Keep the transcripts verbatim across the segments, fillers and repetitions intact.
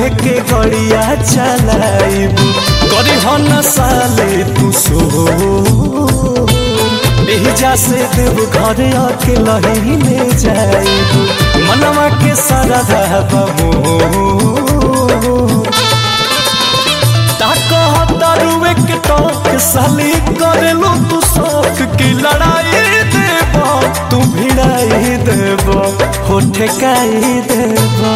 लेके गड़िया चलाइबू करी हन साले तू सो एहिजा से देव घर अकेला ही ले जाइबू मनवा के सारा बमो तारुए के टोक साली करेलू तू शौक की लड़ाई देबो तू भिड़ाई देबो हो ठेकाई देबो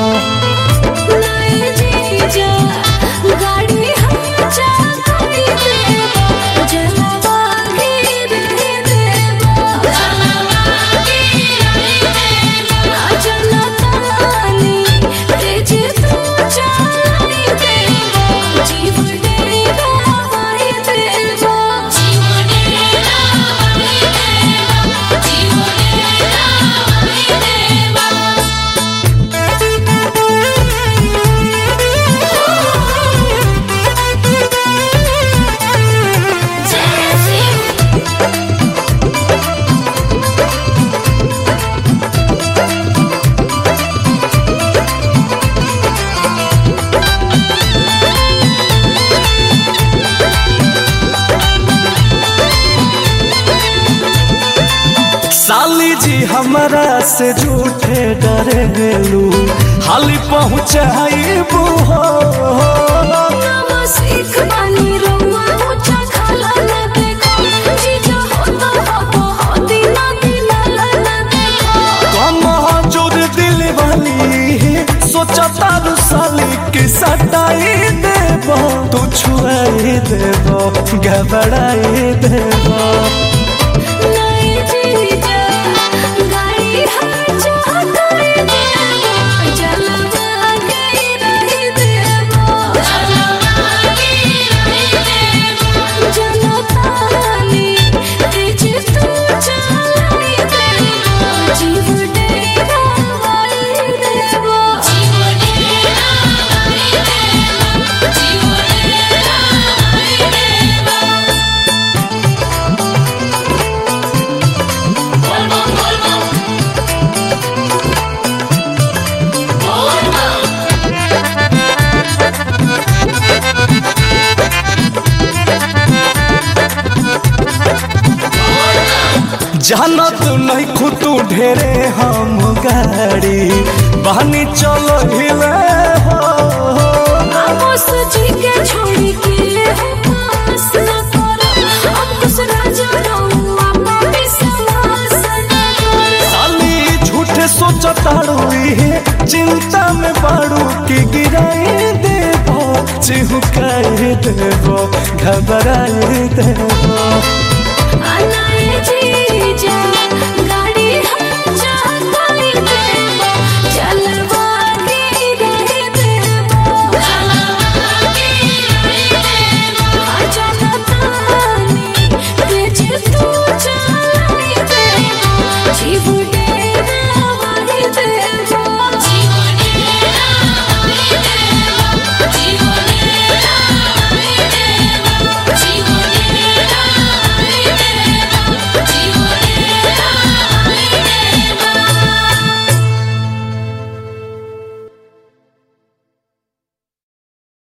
साली जी हमारा से झूठे डरेलू हाली पहुँचाइबू हो सीख बानी रउआ ऊंचा खाला न देखो जीजा होता हो होती ना दिला न देखो कम जोर दिल वाली सोचा तारू साली के सटाई देबो तू छुआई देबो घबराई देबो जानत नहीं खुद ढेरे हम गाड़ी बहनी चलो हिले हो जी के छोड़ी के पास न करो अब कुछ राजा रहुआ पापी समास न करो साली झूठे सोचताड़ू चिंता में बाड़ू की गिराई देबो चिहुकाई देबो घबराई देबो